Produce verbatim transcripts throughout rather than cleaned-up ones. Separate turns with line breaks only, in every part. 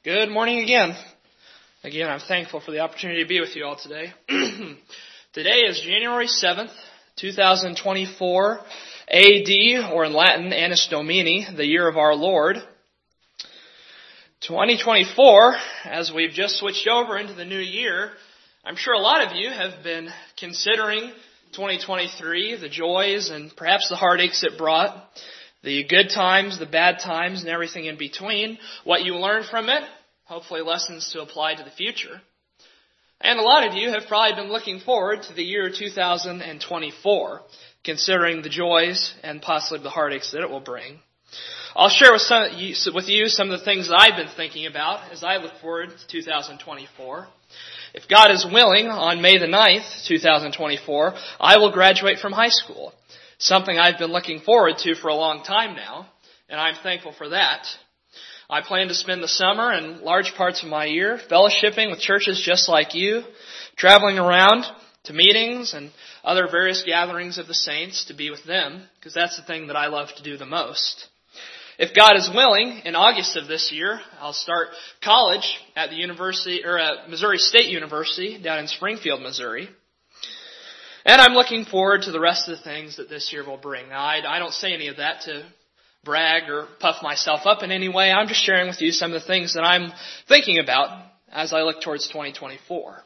Good morning again. Again, I'm thankful for the opportunity to be with you all today. Today is January seventh, twenty twenty-four, A D, or in Latin, Annus Domini, the year of our Lord. twenty twenty-four, as we've just switched over into the new year, I'm sure a lot of you have been considering twenty twenty-three, the joys and perhaps the heartaches it brought, the good times, the bad times, and everything in between, what you learned from it, hopefully lessons to apply to the future. And a lot of you have probably been looking forward to the year two thousand twenty-four, considering the joys and possibly the heartaches that it will bring. I'll share with, some, with you some of the things that I've been thinking about as I look forward to two thousand twenty-four. If God is willing, on May the ninth, two thousand twenty-four, I will graduate from high school. Something I've been looking forward to for a long time now, and I'm thankful for that. I plan to spend the summer and large parts of my year fellowshipping with churches just like you, traveling around to meetings and other various gatherings of the saints to be with them, because that's the thing that I love to do the most. If God is willing, in August of this year, I'll start college at the university or at Missouri State University down in Springfield, Missouri. And I'm looking forward to the rest of the things that this year will bring. Now, I, I don't say any of that to brag or puff myself up in any way. I'm just sharing with you some of the things that I'm thinking about as I look towards twenty twenty-four.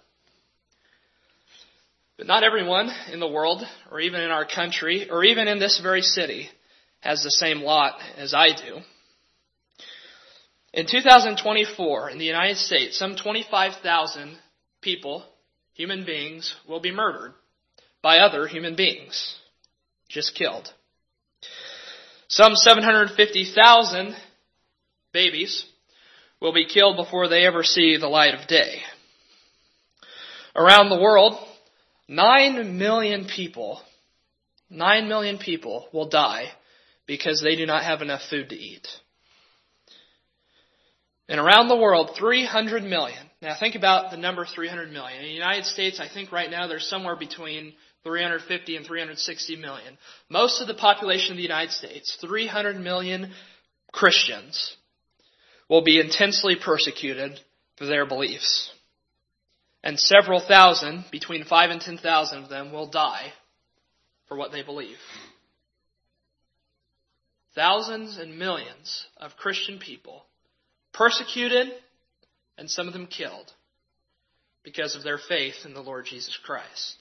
But not everyone in the world, or even in our country, or even in this very city, has the same lot as I do. In two thousand twenty-four, in the United States, some twenty-five thousand people, human beings, will be murdered by other human beings, just killed. Some seven hundred fifty thousand babies will be killed before they ever see the light of day. Around the world, nine million people, nine million people will die because they do not have enough food to eat. And around the world, three hundred million. Now think about the number three hundred million. In the United States, I think right now there's somewhere between three hundred fifty and three hundred sixty million. Most of the population of the United States, three hundred million Christians, will be intensely persecuted for their beliefs. And several thousand, between five and ten thousand of them, will die for what they believe. Thousands and millions of Christian people persecuted and some of them killed because of their faith in the Lord Jesus Christ.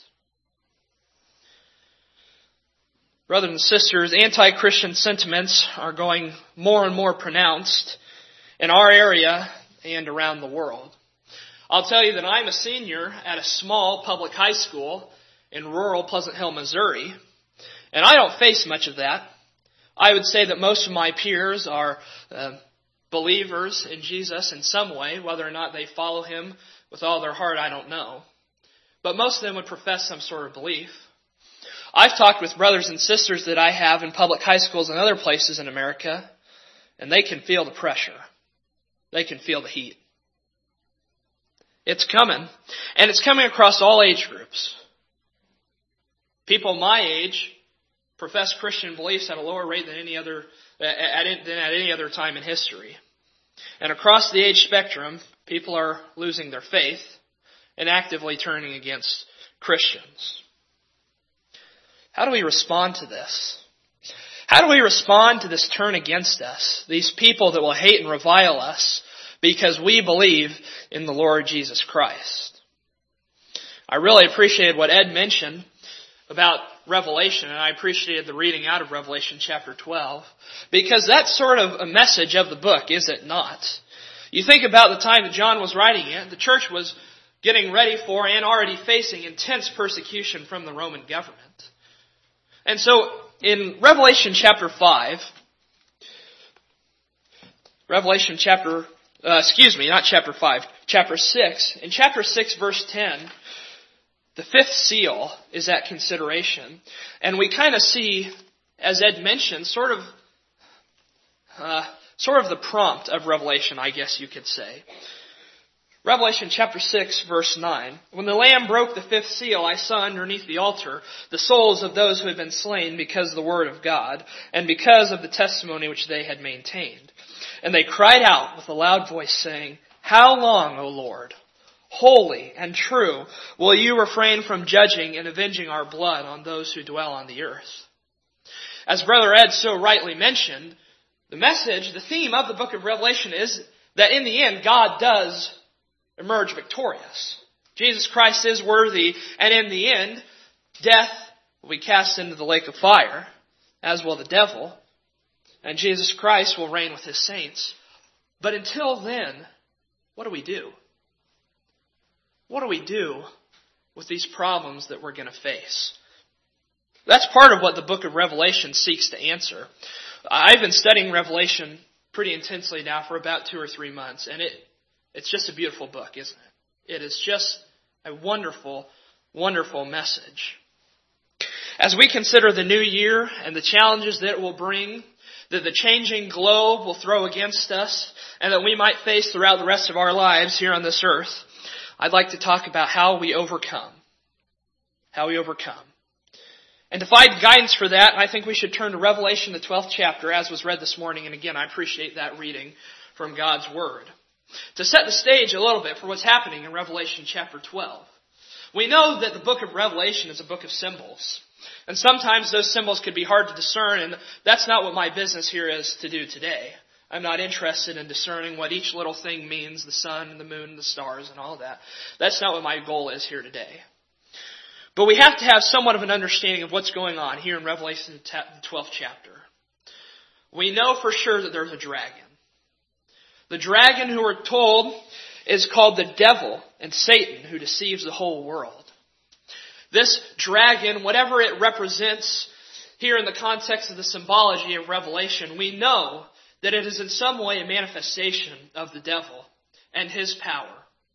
Brothers and sisters, anti-Christian sentiments are going more and more pronounced in our area and around the world. I'll tell you that I'm a senior at a small public high school in rural Pleasant Hill, Missouri, and I don't face much of that. I would say that most of my peers are uh, believers in Jesus in some way. Whether or not they follow Him with all their heart, I don't know. But most of them would profess some sort of belief. I've talked with brothers and sisters that I have in public high schools and other places in America, and they can feel the pressure. They can feel the heat. It's coming, and it's coming across all age groups. People my age profess Christian beliefs at a lower rate than any other at, than at any other time in history. And across the age spectrum, people are losing their faith and actively turning against Christians. How do we respond to this? How do we respond to this turn against us? These people that will hate and revile us because we believe in the Lord Jesus Christ. I really appreciated what Ed mentioned about Revelation, and I appreciated the reading out of Revelation chapter twelve, because that's sort of a message of the book, is it not? You think about the time that John was writing it, the church was getting ready for and already facing intense persecution from the Roman government. And so, in Revelation chapter five, Revelation chapter, uh, excuse me, not chapter five, chapter six, in chapter six verse ten, the fifth seal is at consideration. And we kind of see, as Ed mentioned, sort of, uh, sort of the prompt of Revelation, I guess you could say. Revelation chapter six, verse nine. When the Lamb broke the fifth seal, I saw underneath the altar the souls of those who had been slain because of the word of God, and because of the testimony which they had maintained. And they cried out with a loud voice, saying, How long, O Lord, holy and true, will you refrain from judging and avenging our blood on those who dwell on the earth? As Brother Ed so rightly mentioned, the message, the theme of the book of Revelation is that in the end, God does emerge victorious. Jesus Christ is worthy, and in the end, death will be cast into the lake of fire, as will the devil, and Jesus Christ will reign with his saints. But until then, what do we do? What do we do with these problems that we're going to face? That's part of what the book of Revelation seeks to answer. I've been studying Revelation pretty intensely now for about two or three months, and it it's just a beautiful book, isn't it? It is just a wonderful, wonderful message. As we consider the new year and the challenges that it will bring, that the changing globe will throw against us, and that we might face throughout the rest of our lives here on this earth, I'd like to talk about how we overcome. How we overcome. And to find guidance for that, I think we should turn to Revelation, the twelfth chapter, as was read this morning. And again, I appreciate that reading from God's Word. To set the stage a little bit for what's happening in Revelation chapter twelve. We know that the book of Revelation is a book of symbols. And sometimes those symbols could be hard to discern, and that's not what my business here is to do today. I'm not interested in discerning what each little thing means, the sun and the moon and the stars and all of that. That's not what my goal is here today. But we have to have somewhat of an understanding of what's going on here in Revelation, the twelfth chapter. We know for sure that there's a dragon. The dragon, who we're told, is called the devil and Satan, who deceives the whole world. This dragon, whatever it represents here in the context of the symbology of Revelation, we know that it is in some way a manifestation of the devil and his power.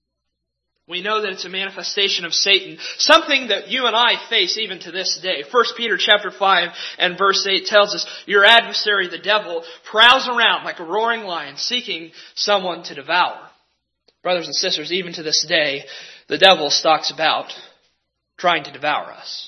We know that it's a manifestation of Satan, something that you and I face even to this day. First Peter chapter five and verse eight tells us, your adversary, the devil, prowls around like a roaring lion, seeking someone to devour. Brothers and sisters, even to this day, the devil stalks about, trying to devour us.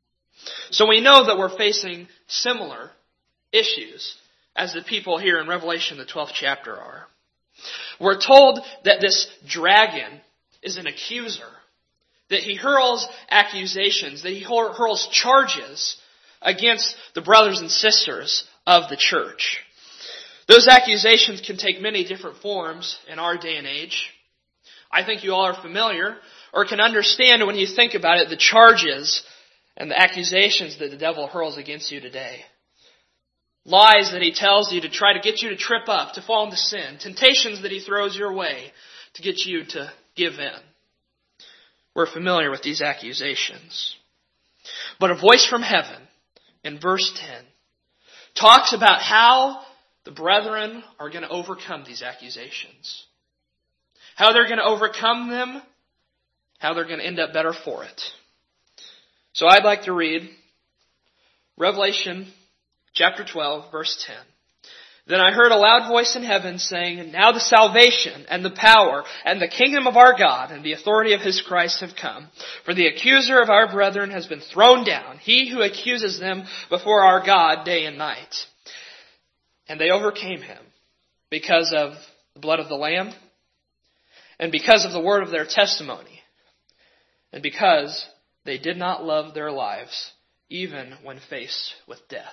So we know that we're facing similar issues as the people here in Revelation, the twelfth chapter, are. We're told that this dragon is an accuser, that he hurls accusations, that he hurls charges against the brothers and sisters of the church. Those accusations can take many different forms in our day and age. I think you all are familiar or can understand when you think about it the charges and the accusations that the devil hurls against you today. Lies that he tells you to try to get you to trip up, to fall into sin. Temptations that he throws your way to get you to give in. We're familiar with these accusations. But a voice from heaven in verse ten talks about how the brethren are going to overcome these accusations. How they're going to overcome them. How they're going to end up better for it. So I'd like to read Revelation chapter twelve, verse ten. Then I heard a loud voice in heaven saying, now the salvation and the power and the kingdom of our God and the authority of his Christ have come. For the accuser of our brethren has been thrown down, he who accuses them before our God day and night. And they overcame him because of the blood of the Lamb and because of the word of their testimony and because they did not love their lives even when faced with death.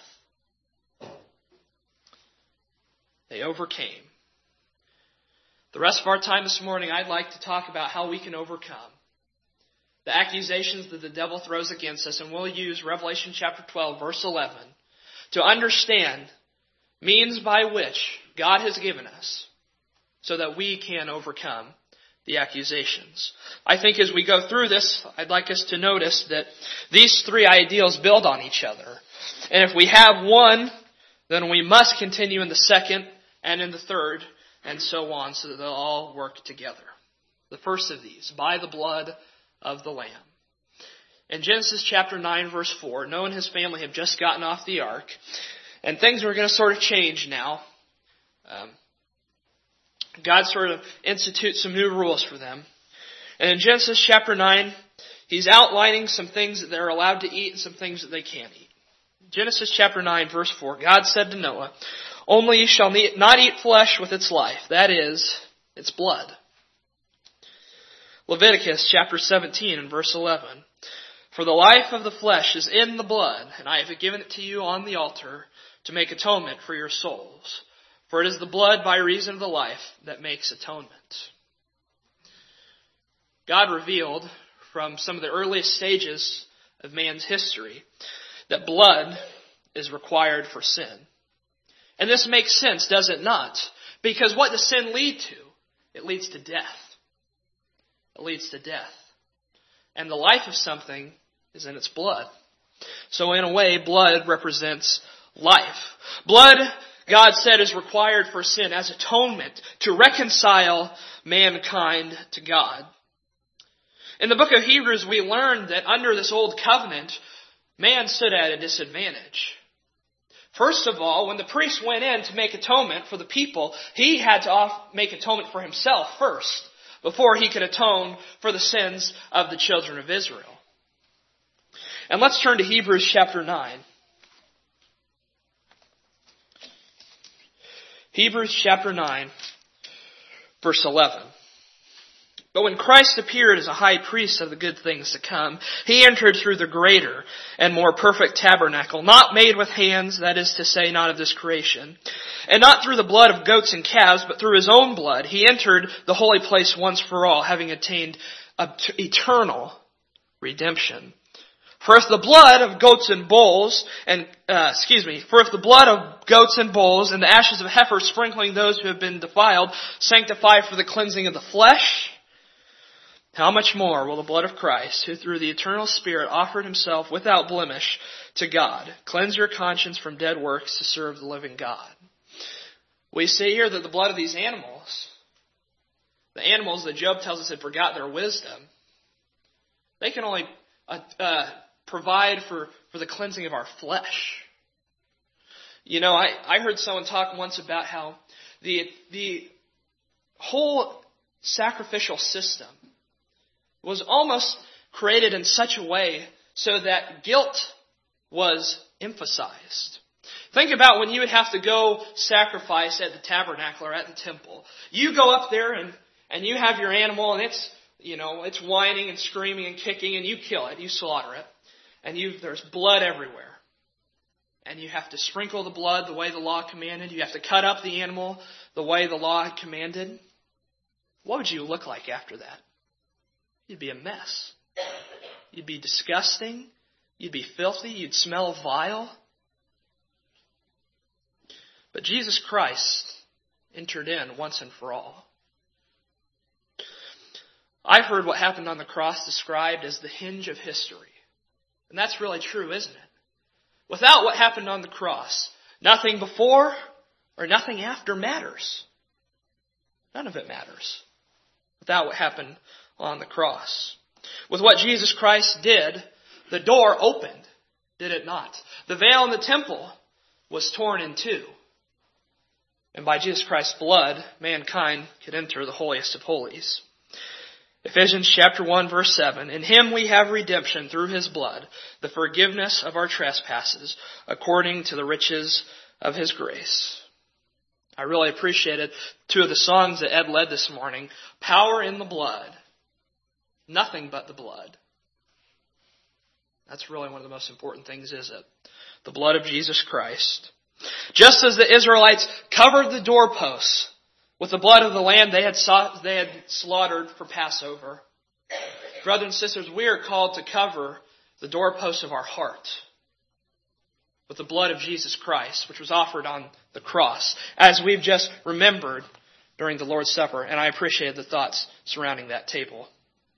They overcame. The rest of our time this morning, I'd like to talk about how we can overcome the accusations that the devil throws against us, and we'll use Revelation chapter twelve, verse eleven, to understand means by which God has given us so that we can overcome the accusations. I think as we go through this, I'd like us to notice that these three ideals build on each other. And if we have one, then we must continue in the second and in the third, and so on, so that they'll all work together. The first of these, by the blood of the Lamb. In Genesis chapter nine, verse four, Noah and his family have just gotten off the ark, and things are going to sort of change now. Um, God sort of institutes some new rules for them. And in Genesis chapter nine, he's outlining some things that they're allowed to eat and some things that they can't eat. Genesis chapter nine, verse four, God said to Noah, only you shall not eat flesh with its life, that is, its blood. Leviticus chapter seventeen and verse eleven. For the life of the flesh is in the blood, and I have given it to you on the altar to make atonement for your souls. For it is the blood by reason of the life that makes atonement. God revealed from some of the earliest stages of man's history that blood is required for sin. And this makes sense, does it not? Because what does sin lead to? It leads to death. It leads to death. And the life of something is in its blood. So in a way, blood represents life. Blood, God said, is required for sin as atonement to reconcile mankind to God. In the book of Hebrews, we learned that under this old covenant, man stood at a disadvantage. First of all, when the priest went in to make atonement for the people, he had to make atonement for himself first, before he could atone for the sins of the children of Israel. And let's turn to Hebrews chapter nine. Hebrews chapter nine, verse eleven. But when Christ appeared as a high priest of the good things to come, he entered through the greater and more perfect tabernacle, not made with hands, that is to say, not of this creation, and not through the blood of goats and calves, but through his own blood. He entered the holy place once for all, having attained eternal redemption. For if the blood of goats and bulls, and uh, excuse me, for if the blood of goats and bulls and the ashes of heifer sprinkling those who have been defiled sanctify for the cleansing of the flesh, how much more will the blood of Christ, who through the eternal Spirit offered himself without blemish to God, cleanse your conscience from dead works to serve the living God? We see here that the blood of these animals, the animals that Job tells us had forgot their wisdom, they can only uh, uh, provide for, for the cleansing of our flesh. You know, I, I heard someone talk once about how the the whole sacrificial system was almost created in such a way so that guilt was emphasized. Think about when you would have to go sacrifice at the tabernacle or at the temple. You go up there and, and you have your animal and it's, you know, it's whining and screaming and kicking and you kill it, you slaughter it. And you there's blood everywhere. And you have to sprinkle the blood the way the law commanded. You have to cut up the animal the way the law had commanded. What would you look like after that? You'd be a mess. You'd be disgusting. You'd be filthy. You'd smell vile. But Jesus Christ entered in once and for all. I've heard what happened on the cross described as the hinge of history. And that's really true, isn't it? Without what happened on the cross, nothing before or nothing after matters. None of it matters without what happened on the cross. With what Jesus Christ did, the door opened, did it not? The veil in the temple was torn in two. And by Jesus Christ's blood, mankind could enter the holiest of holies. Ephesians chapter one verse seven, in him we have redemption through his blood, the forgiveness of our trespasses, according to the riches of his grace. I really appreciated two of the songs that Ed led this morning. Power in the blood. Nothing but the blood. That's really one of the most important things, is it? The blood of Jesus Christ. Just as the Israelites covered the doorposts with the blood of the lamb they had sought, they had slaughtered for Passover, brothers and sisters, we are called to cover the doorposts of our heart with the blood of Jesus Christ, which was offered on the cross, as we've just remembered during the Lord's Supper. And I appreciated the thoughts surrounding that table.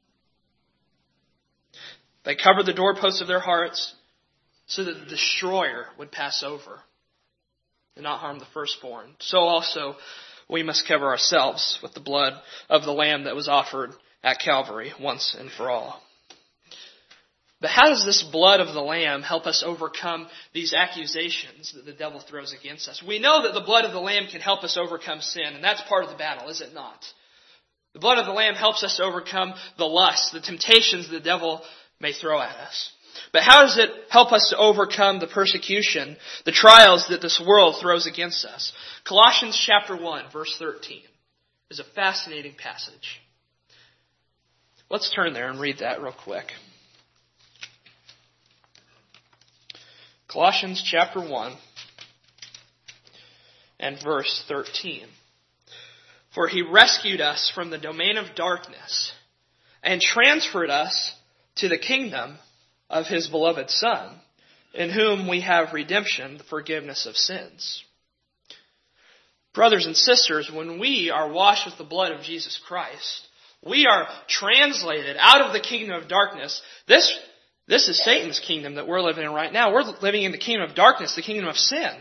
They covered the doorposts of their hearts so that the destroyer would pass over and not harm the firstborn. So also we must cover ourselves with the blood of the Lamb that was offered at Calvary once and for all. But how does this blood of the Lamb help us overcome these accusations that the devil throws against us? We know that the blood of the Lamb can help us overcome sin, and that's part of the battle, is it not? The blood of the Lamb helps us overcome the lust, the temptations the devil may throw at us. But how does it help us to overcome the persecution, the trials that this world throws against us? Colossians chapter one, verse thirteen is a fascinating passage. Let's turn there and read that real quick. Colossians chapter one and verse thirteen. For he rescued us from the domain of darkness and transferred us to the kingdom of his beloved Son, in whom we have redemption, the forgiveness of sins. Brothers and sisters, when we are washed with the blood of Jesus Christ, we are translated out of the kingdom of darkness. This, this is Satan's kingdom that we're living in right now. We're living in the kingdom of darkness, the kingdom of sin.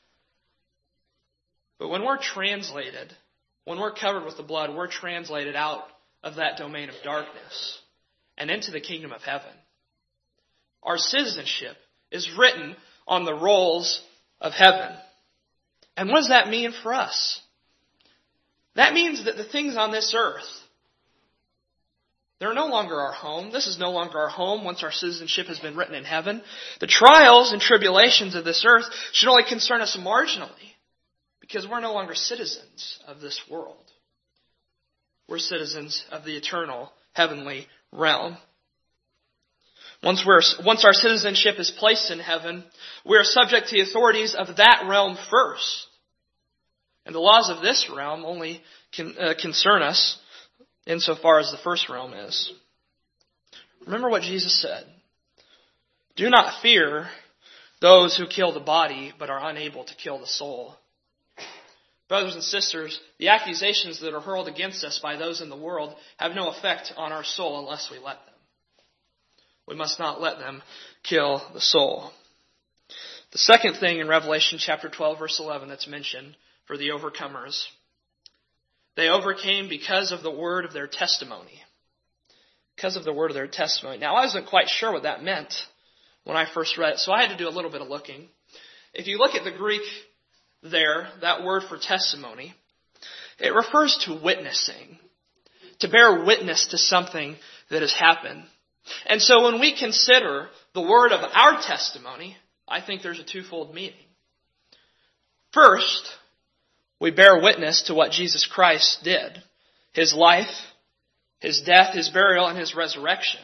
But when we're translated, when we're covered with the blood, we're translated out of that domain of darkness and into the kingdom of heaven. Our citizenship is written on the rolls of heaven. And what does that mean for us? That means that the things on this earth, they're no longer our home. This is no longer our home once our citizenship has been written in heaven. The trials and tribulations of this earth should only concern us marginally, because we're no longer citizens of this world. We're citizens of the eternal heavenly realm. Once we're, once our citizenship is placed in heaven, we are subject to the authorities of that realm first. And the laws of this realm only can, uh, concern us insofar as the first realm is. Remember what Jesus said. Do not fear those who kill the body, but are unable to kill the soul. Brothers and sisters, the accusations that are hurled against us by those in the world have no effect on our soul unless we let them. We must not let them kill the soul. The second thing in Revelation chapter twelve, verse eleven that's mentioned for the overcomers, they overcame because of the word of their testimony. Because of the word of their testimony. Now, I wasn't quite sure what that meant when I first read it, so I had to do a little bit of looking. If you look at the Greek there, that word for testimony, it refers to witnessing, to bear witness to something that has happened. And so when we consider the word of our testimony, I think there's a twofold meaning. First, we bear witness to what Jesus Christ did. His life, His death, His burial, and His resurrection.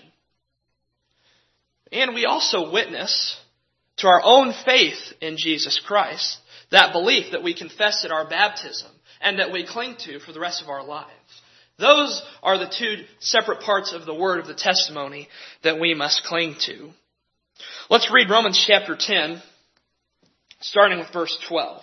And we also witness to our own faith in Jesus Christ. That belief that we confess at our baptism and that we cling to for the rest of our lives. Those are the two separate parts of the word of the testimony that we must cling to. Let's read Romans chapter ten, starting with verse twelve.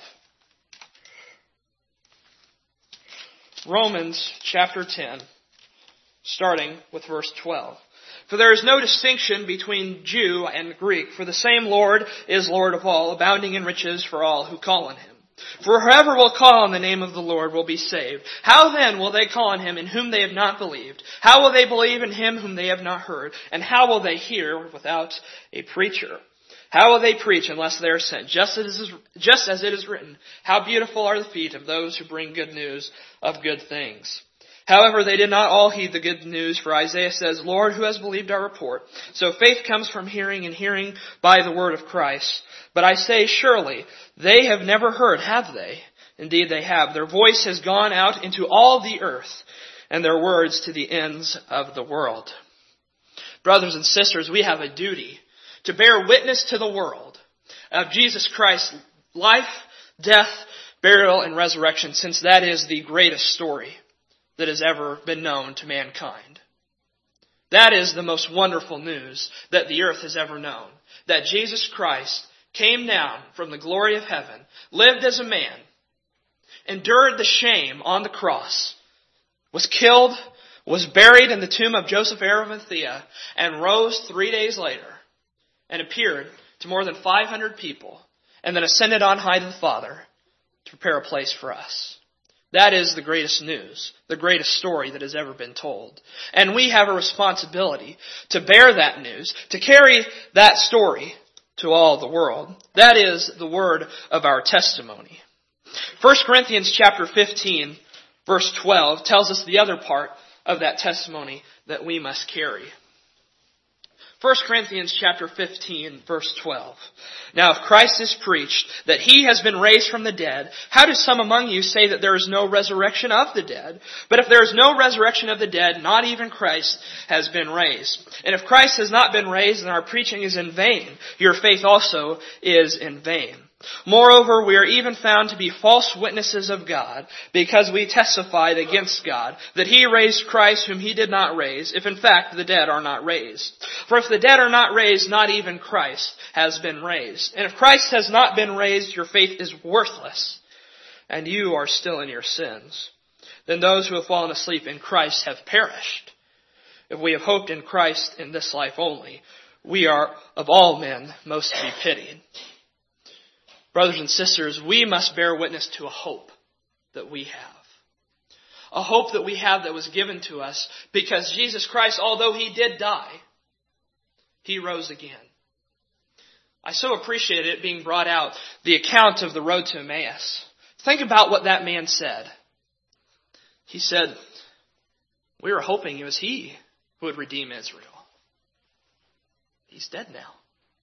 Romans chapter ten, starting with verse twelve. For there is no distinction between Jew and Greek, for the same Lord is Lord of all, abounding in riches for all who call on Him. For whoever will call on the name of the Lord will be saved. How then will they call on Him in whom they have not believed? How will they believe in Him whom they have not heard? And how will they hear without a preacher? How will they preach unless they are sent? Just as, is, just as it is written, how beautiful are the feet of those who bring good news of good things. However, they did not all heed the good news, for Isaiah says, Lord, who has believed our report? So faith comes from hearing, and hearing by the word of Christ. But I say, surely, they have never heard, have they? Indeed they have. Their voice has gone out into all the earth, and their words to the ends of the world. Brothers and sisters, we have a duty to bear witness to the world of Jesus Christ's life, death, burial, and resurrection, since that is the greatest story that has ever been known to mankind. That is the most wonderful news that the earth has ever known. That Jesus Christ came down from the glory of heaven, lived as a man, endured the shame on the cross, was killed, was buried in the tomb of Joseph of Arimathea, and rose three days later and appeared to more than five hundred people, and then ascended on high to the Father to prepare a place for us. That is the greatest news, the greatest story that has ever been told. And we have a responsibility to bear that news, to carry that story to all the world. That is the word of our testimony. First Corinthians chapter fifteen, verse twelve tells us the other part of that testimony that we must carry. First Corinthians chapter fifteen, verse twelve. Now if Christ is preached that he has been raised from the dead, how do some among you say that there is no resurrection of the dead? But if there is no resurrection of the dead, not even Christ has been raised. And if Christ has not been raised, then our preaching is in vain. Your faith also is in vain. Moreover, we are even found to be false witnesses of God, because we testified against God that he raised Christ whom he did not raise, if in fact the dead are not raised. For if the dead are not raised, not even Christ has been raised. And if Christ has not been raised, your faith is worthless, and you are still in your sins. Then those who have fallen asleep in Christ have perished. If we have hoped in Christ in this life only, we are of all men most to be pitied. Brothers and sisters, we must bear witness to a hope that we have. A hope that we have that was given to us because Jesus Christ, although he did die, he rose again. I so appreciated it being brought out, the account of the road to Emmaus. Think about what that man said. He said, we were hoping it was he who would redeem Israel. He's dead now.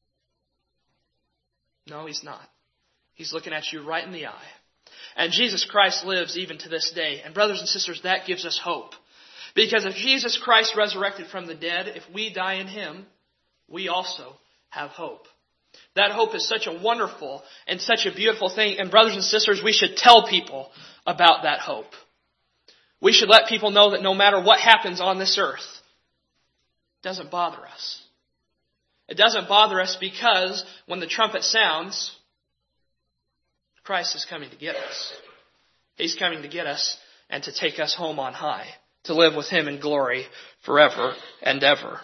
No, he's not. He's looking at you right in the eye. And Jesus Christ lives even to this day. And brothers and sisters, that gives us hope. Because if Jesus Christ resurrected from the dead, if we die in him, we also have hope. That hope is such a wonderful and such a beautiful thing. And brothers and sisters, we should tell people about that hope. We should let people know that no matter what happens on this earth, it doesn't bother us. It doesn't bother us because when the trumpet sounds, Christ is coming to get us. He's coming to get us and to take us home on high, to live with him in glory forever and ever.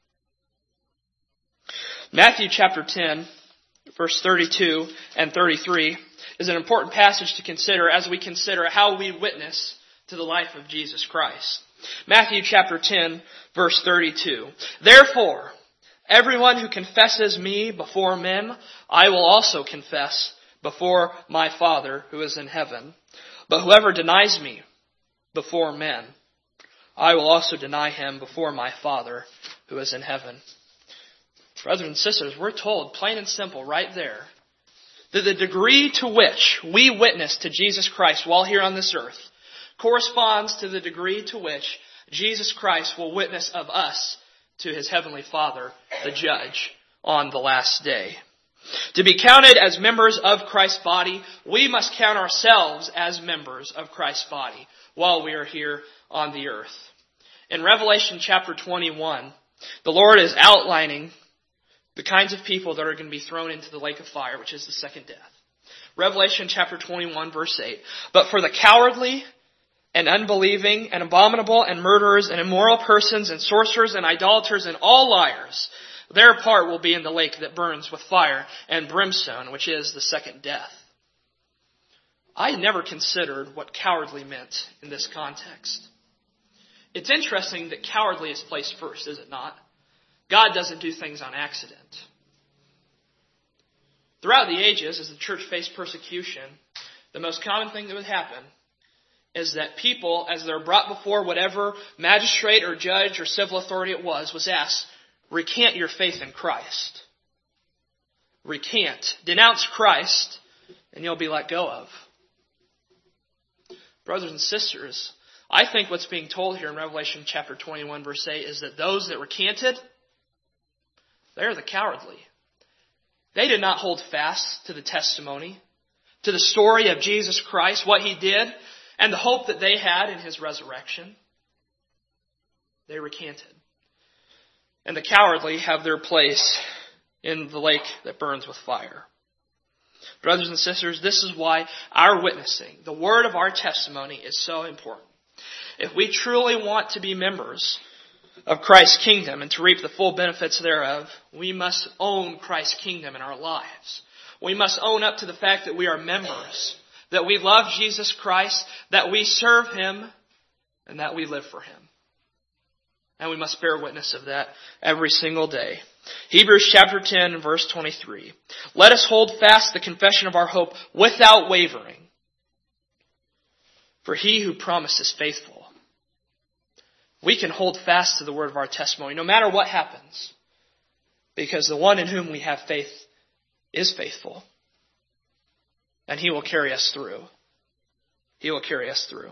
Matthew chapter ten, verse thirty-two and thirty-three is an important passage to consider as we consider how we witness to the life of Jesus Christ. Matthew chapter ten, verse thirty-two. Therefore, everyone who confesses me before men, I will also confess before my Father who is in heaven. But whoever denies me before men, I will also deny him before my Father who is in heaven. Brothers and sisters, we're told, plain and simple, right there, that the degree to which we witness to Jesus Christ while here on this earth corresponds to the degree to which Jesus Christ will witness of us to his heavenly Father, the judge, on the last day. To be counted as members of Christ's body, we must count ourselves as members of Christ's body while we are here on the earth. In Revelation chapter twenty-one, the Lord is outlining the kinds of people that are going to be thrown into the lake of fire, which is the second death. Revelation chapter twenty-one, verse eight. But for the cowardly and unbelieving and abominable and murderers and immoral persons and sorcerers and idolaters and all liars, their part will be in the lake that burns with fire and brimstone, which is the second death. I never considered what cowardly meant in this context. It's interesting that cowardly is placed first, is it not? God doesn't do things on accident. Throughout the ages, as the church faced persecution, the most common thing that would happen is that people, as they're brought before whatever magistrate or judge or civil authority it was, was asked, recant your faith in Christ. Recant. Denounce Christ, and you'll be let go of. Brothers and sisters, I think what's being told here in Revelation chapter twenty-one, verse eight, is that those that recanted, they're the cowardly. They did not hold fast to the testimony, to the story of Jesus Christ, what he did, and the hope that they had in his resurrection. They recanted. And the cowardly have their place in the lake that burns with fire. Brothers and sisters, this is why our witnessing, the word of our testimony, is so important. If we truly want to be members of Christ's kingdom and to reap the full benefits thereof, we must own Christ's kingdom in our lives. We must own up to the fact that we are members, that we love Jesus Christ, that we serve him, and that we live for him. And we must bear witness of that every single day. Hebrews chapter ten, verse twenty-three. Let us hold fast the confession of our hope without wavering. For he who promised is faithful. We can hold fast to the word of our testimony, no matter what happens. Because the one in whom we have faith is faithful. And he will carry us through. He will carry us through.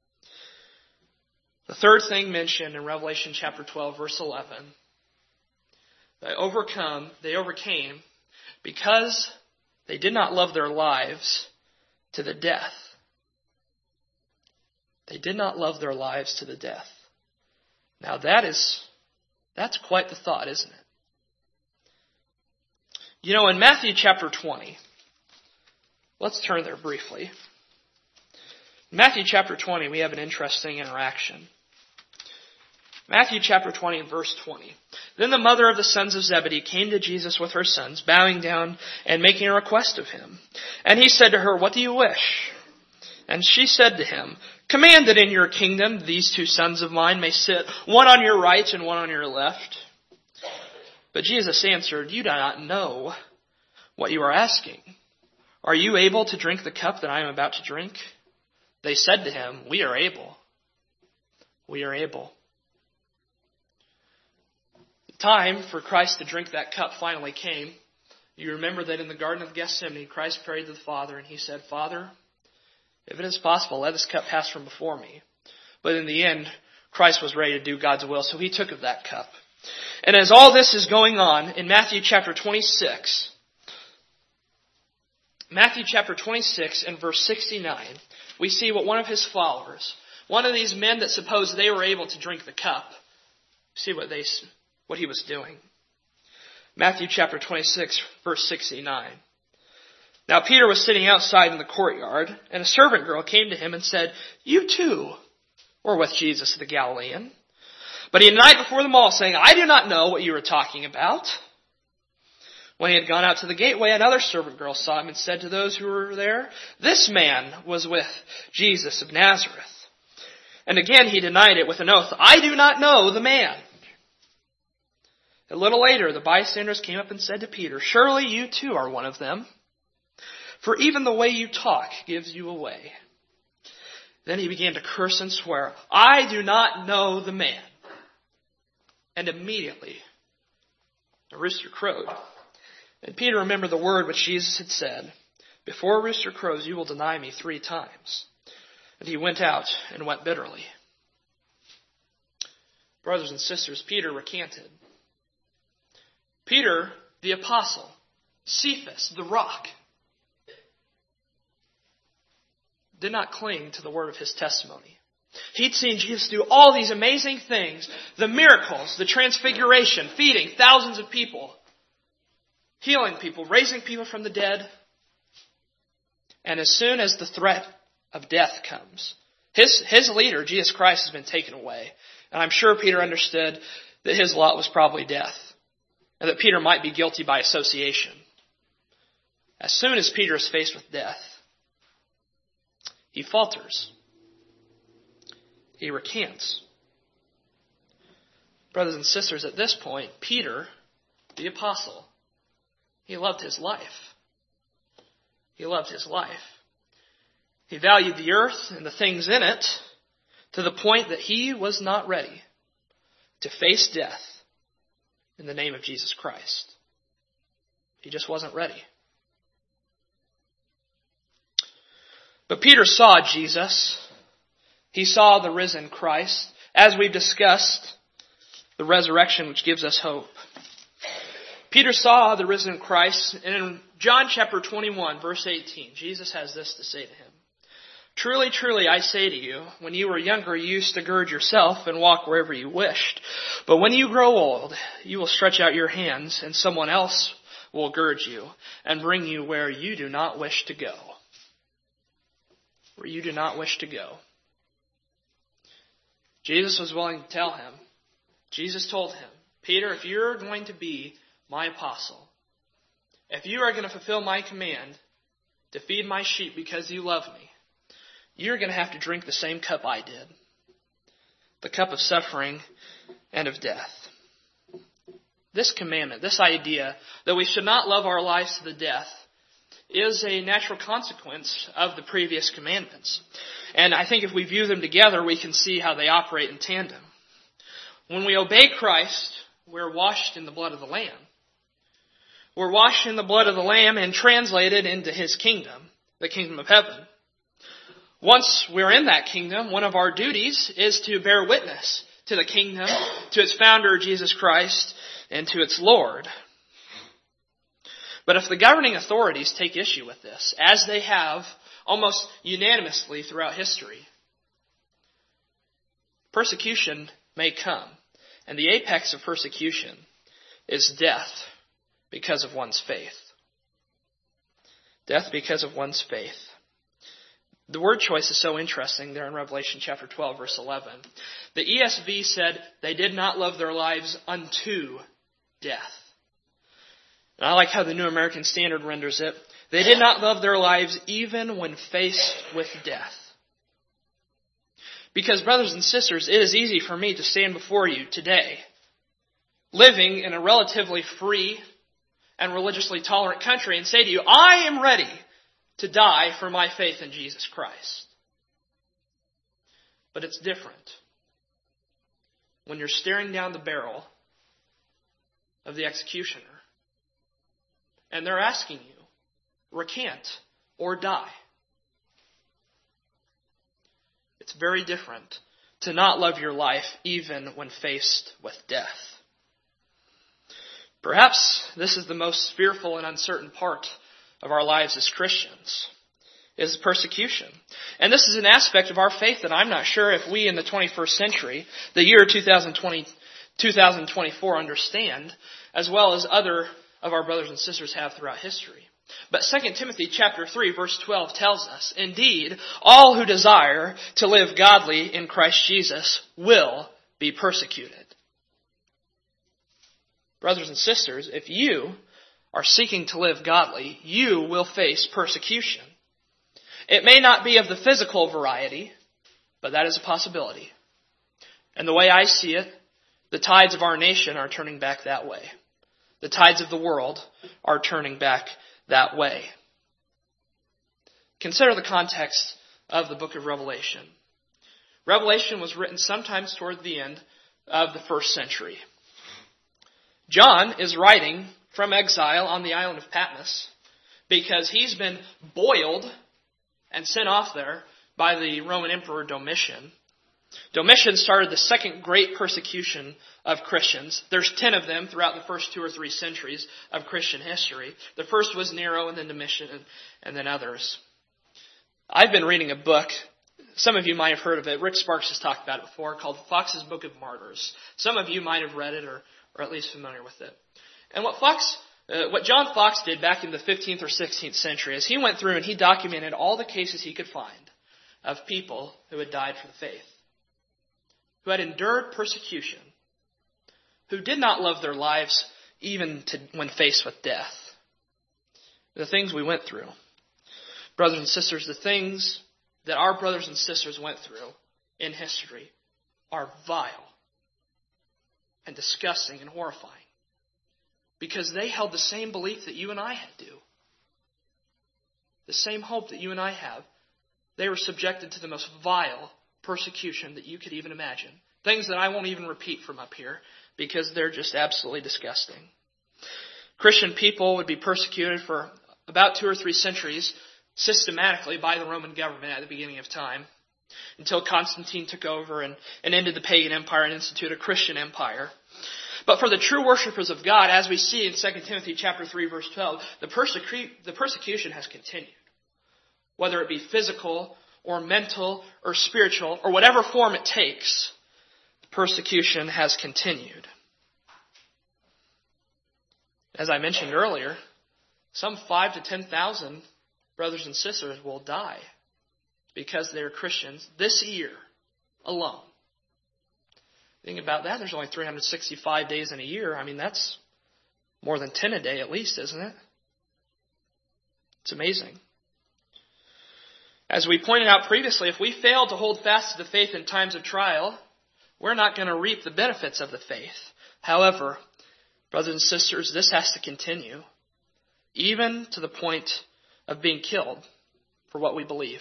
The third thing mentioned in Revelation chapter twelve, verse eleven, they overcome, they overcame because they did not love their lives to the death. They did not love their lives to the death. Now that is, that's quite the thought, isn't it? You know, in Matthew chapter twenty, let's turn there briefly. In Matthew chapter twenty, we have an interesting interaction. Matthew chapter twenty and verse twenty. Then the mother of the sons of Zebedee came to Jesus with her sons, bowing down and making a request of him. And he said to her, "What do you wish?" And she said to him, "Command that in your kingdom these two sons of mine may sit, one on your right and one on your left." But Jesus answered, "You do not know what you are asking. Are you able to drink the cup that I am about to drink?" They said to him, "We are able." We are able. The time for Christ to drink that cup finally came. You remember that in the Garden of Gethsemane, Christ prayed to the Father and he said, "Father, if it is possible, let this cup pass from before me." But in the end, Christ was ready to do God's will, so he took of that cup. And as all this is going on, in Matthew chapter twenty-six, Matthew chapter twenty-six and verse sixty-nine, we see what one of his followers, one of these men that supposed they were able to drink the cup, see what they, what he was doing. Matthew chapter twenty-six, verse sixty-nine. Now Peter was sitting outside in the courtyard, and a servant girl came to him and said, "You too were with Jesus the Galilean." But he denied before them all, saying, "I do not know what you are talking about." When he had gone out to the gateway, another servant girl saw him and said to those who were there, "This man was with Jesus of Nazareth." And again he denied it with an oath, "I do not know the man." A little later, the bystanders came up and said to Peter, "Surely you too are one of them, for even the way you talk gives you away." Then he began to curse and swear, "I do not know the man." And immediately a rooster crowed. And Peter remembered the word which Jesus had said, "Before a rooster crows, you will deny me three times." And he went out and wept bitterly. Brothers and sisters, Peter recanted. Peter, the apostle, Cephas, the rock, did not cling to the word of his testimony. He'd seen Jesus do all these amazing things, the miracles, the transfiguration, feeding thousands of people, healing people, raising people from the dead. And as soon as the threat of death comes, his, his leader, Jesus Christ, has been taken away. And I'm sure Peter understood that his lot was probably death, and that Peter might be guilty by association. As soon as Peter is faced with death, he falters. He recants. Brothers and sisters, at this point, Peter, the apostle, he loved his life. He loved his life. He valued the earth and the things in it to the point that he was not ready to face death in the name of Jesus Christ. He just wasn't ready. But Peter saw Jesus. He saw the risen Christ. As we've discussed, the resurrection which gives us hope. Peter saw the risen Christ, and in John chapter twenty-one, verse eighteen, Jesus has this to say to him. "Truly, truly, I say to you, when you were younger, you used to gird yourself and walk wherever you wished. But when you grow old, you will stretch out your hands, and someone else will gird you and bring you where you do not wish to go." Where you do not wish to go. Jesus was willing to tell him. Jesus told him, "Peter, if you're going to be my apostle, if you are going to fulfill my command to feed my sheep because you love me, you're going to have to drink the same cup I did. The cup of suffering and of death." This commandment, this idea that we should not love our lives to the death, is a natural consequence of the previous commandments. And I think if we view them together, we can see how they operate in tandem. When we obey Christ, we're washed in the blood of the Lamb. We're washed in the blood of the Lamb and translated into His kingdom, the kingdom of heaven. Once we're in that kingdom, one of our duties is to bear witness to the kingdom, to its founder, Jesus Christ, and to its Lord. But if the governing authorities take issue with this, as they have almost unanimously throughout history, persecution may come. And the apex of persecution is death because of one's faith. Death because of one's faith. The word choice is so interesting there in Revelation chapter twelve, verse eleven. The E S V said they did not love their lives unto death. And I like how the New American Standard renders it. They did not love their lives even when faced with death. Because, brothers and sisters, it is easy for me to stand before you today, living in a relatively free and religiously tolerant country, and say to you, I am ready to die for my faith in Jesus Christ. But it's different when you're staring down the barrel of the executioner, and they're asking you, recant or die. It's very different to not love your life even when faced with death. Perhaps this is the most fearful and uncertain part of our lives as Christians, is persecution. And this is an aspect of our faith that I'm not sure if we in the twenty-first century, the year two thousand twenty, two thousand twenty-four, understand, as well as other of our brothers and sisters have throughout history. But Second Timothy chapter three, verse twelve tells us, indeed, all who desire to live godly in Christ Jesus will be persecuted. Brothers and sisters, if you are seeking to live godly, you will face persecution. It may not be of the physical variety, but that is a possibility. And the way I see it, the tides of our nation are turning back that way. The tides of the world are turning back that way. Consider the context of the book of Revelation. Revelation was written sometimes toward the end of the first century. John is writing from exile on the island of Patmos because he's been boiled and sent off there by the Roman Emperor Domitian. Domitian started the second great persecution of Christians. There's ten of them throughout the first two or three centuries of Christian history. The first was Nero, and then Domitian, and, and then others. I've been reading a book, some of you might have heard of it, Rick Sparks has talked about it before, called Fox's Book of Martyrs. Some of you might have read it or, or at least familiar with it. And what Fox, uh, what John Fox did back in the fifteenth or sixteenth century is he went through and he documented all the cases he could find of people who had died for the faith, who had endured persecution, who did not love their lives even to, when faced with death. The things we went through. Brothers and sisters, the things that our brothers and sisters went through in history are vile and disgusting and horrifying because they held the same belief that you and I do. The same hope that you and I have. They were subjected to the most vile persecution that you could even imagine. Things that I won't even repeat from up here because they're just absolutely disgusting. Christian people would be persecuted for about two or three centuries systematically by the Roman government at the beginning of time until Constantine took over and, and ended the pagan empire and instituted a Christian empire. But for the true worshipers of God, as we see in Second Timothy chapter three, verse twelve, the, persecu- the persecution has continued. Whether it be physical or mental or spiritual or whatever form it takes, the persecution has continued. As I mentioned earlier, some five to ten thousand brothers and sisters will die because they're Christians this year alone. Think about that. There's only three hundred sixty-five days in a year. I mean, that's more than ten a day at least, isn't it? It's amazing. As we pointed out previously, if we fail to hold fast to the faith in times of trial, we're not going to reap the benefits of the faith. However, brothers and sisters, this has to continue, even to the point of being killed for what we believe.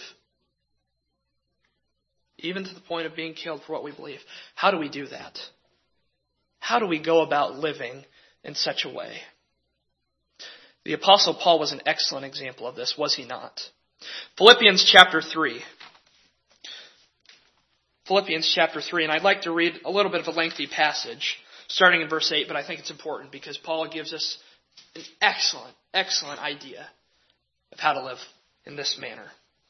Even to the point of being killed for what we believe. How do we do that? How do we go about living in such a way? The Apostle Paul was an excellent example of this, was he not? Philippians chapter three. Philippians chapter three, and I'd like to read a little bit of a lengthy passage, starting in verse eight, but I think it's important because Paul gives us an excellent, excellent idea of how to live in this manner.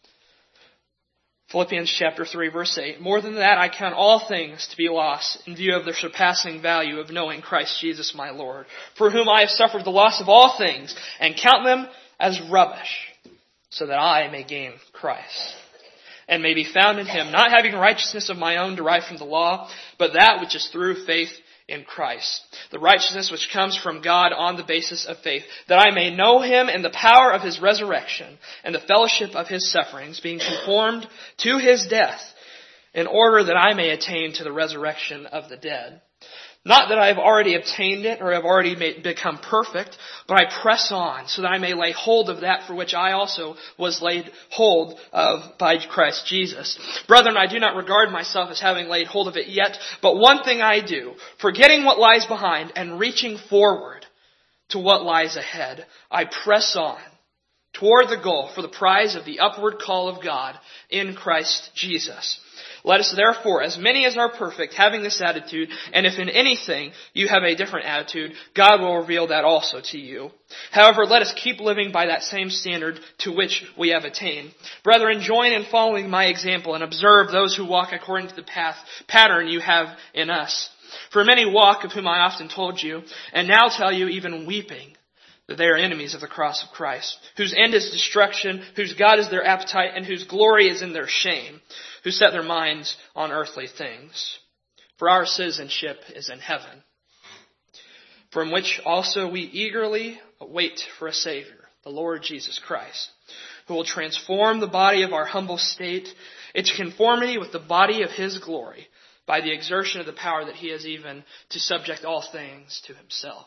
Philippians chapter three, verse eight. More than that, I count all things to be lost in view of the surpassing value of knowing Christ Jesus my Lord, for whom I have suffered the loss of all things, and count them as rubbish, so that I may gain Christ, and may be found in him, not having righteousness of my own derived from the law, but that which is through faith in Christ, the righteousness which comes from God on the basis of faith, that I may know him and the power of his resurrection and the fellowship of his sufferings, being conformed to his death, in order that I may attain to the resurrection of the dead. Not that I have already obtained it or have already made, become perfect, but I press on so that I may lay hold of that for which I also was laid hold of by Christ Jesus. Brethren, I do not regard myself as having laid hold of it yet, but one thing I do, forgetting what lies behind and reaching forward to what lies ahead, I press on toward the goal for the prize of the upward call of God in Christ Jesus. Let us therefore, as many as are perfect, having this attitude, and if in anything you have a different attitude, God will reveal that also to you. However, let us keep living by that same standard to which we have attained. Brethren, join in following my example and observe those who walk according to the path pattern you have in us. For many walk, of whom I often told you, and now tell you even weeping, that they are enemies of the cross of Christ, whose end is destruction, whose God is their appetite, and whose glory is in their shame, who set their minds on earthly things. For our citizenship is in heaven, from which also we eagerly wait for a Savior, the Lord Jesus Christ, who will transform the body of our humble state into conformity with the body of his glory, by the exertion of the power that he has even to subject all things to himself.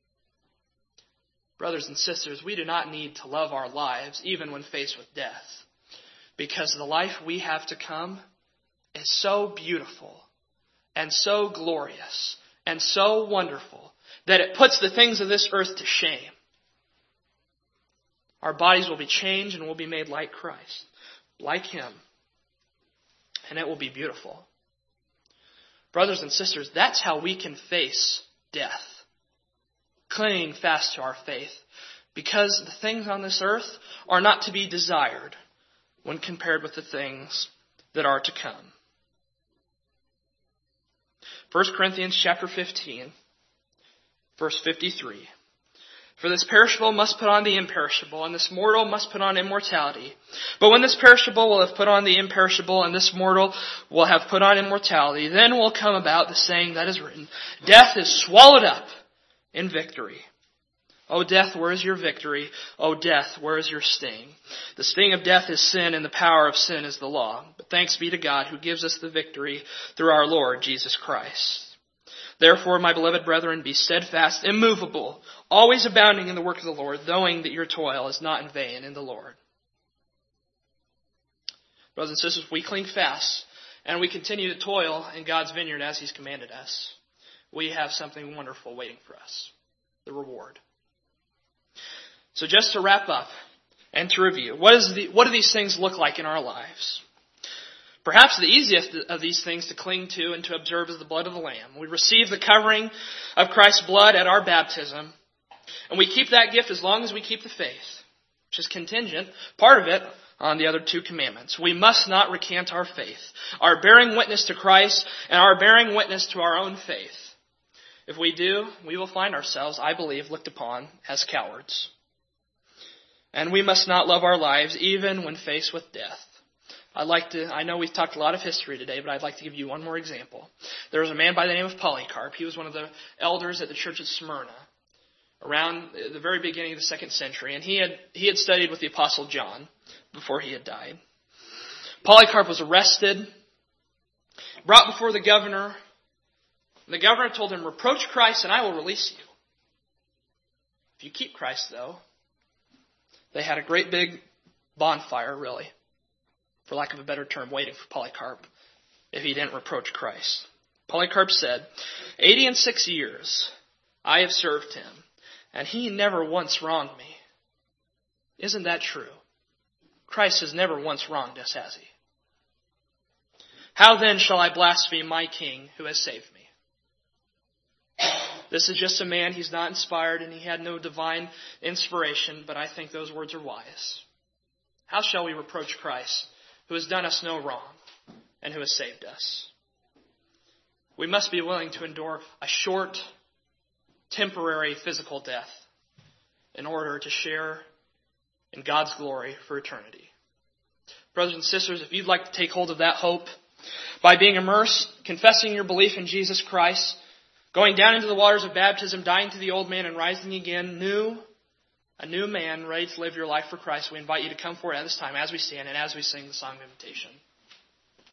Brothers and sisters, we do not need to love our lives even when faced with death, because the life we have to come is so beautiful and so glorious and so wonderful that it puts the things of this earth to shame. Our bodies will be changed and will be made like Christ, like him, and it will be beautiful. Brothers and sisters, that's how we can face death. Clinging fast to our faith, because the things on this earth are not to be desired when compared with the things that are to come. First Corinthians chapter fifteen, verse fifty-three. For this perishable must put on the imperishable, and this mortal must put on immortality. But when this perishable will have put on the imperishable, and this mortal will have put on immortality, then will come about the saying that is written, Death is swallowed up in victory. O death, where is your victory? O death, where is your sting? The sting of death is sin, and the power of sin is the law. But thanks be to God who gives us the victory through our Lord Jesus Christ. Therefore, my beloved brethren, be steadfast, immovable, always abounding in the work of the Lord, knowing that your toil is not in vain in the Lord. Brothers and sisters, we cling fast, and we continue to toil in God's vineyard as he's commanded us. We have something wonderful waiting for us, the reward. So just to wrap up and to review, what is the, what do these things look like in our lives? Perhaps the easiest of these things to cling to and to observe is the blood of the Lamb. We receive the covering of Christ's blood at our baptism, and we keep that gift as long as we keep the faith, which is contingent, part of it, on the other two commandments. We must not recant our faith, our bearing witness to Christ and our bearing witness to our own faith. If we do, we will find ourselves, I believe, looked upon as cowards. And we must not love our lives even when faced with death. I'd like to, I know we've talked a lot of history today, but I'd like to give you one more example. There was a man by the name of Polycarp. He was one of the elders at the church of Smyrna around the very beginning of the second century. And he had, he had studied with the Apostle John before he had died. Polycarp was arrested, brought before the governor. The governor told him, reproach Christ and I will release you. If you keep Christ, though, they had a great big bonfire, really, for lack of a better term, waiting for Polycarp if he didn't reproach Christ. Polycarp said, eighty and six years I have served him, and he never once wronged me. Isn't that true? Christ has never once wronged us, has he? How then shall I blaspheme my King who has saved me? This is just a man, he's not inspired and he had no divine inspiration, but I think those words are wise. How shall we reproach Christ who has done us no wrong and who has saved us? We must be willing to endure a short, temporary physical death in order to share in God's glory for eternity. Brothers and sisters, if you'd like to take hold of that hope by being immersed, confessing your belief in Jesus Christ, going down into the waters of baptism, dying to the old man and rising again, new, a new man ready to live your life for Christ, we invite you to come forward at this time as we stand and as we sing the song of invitation.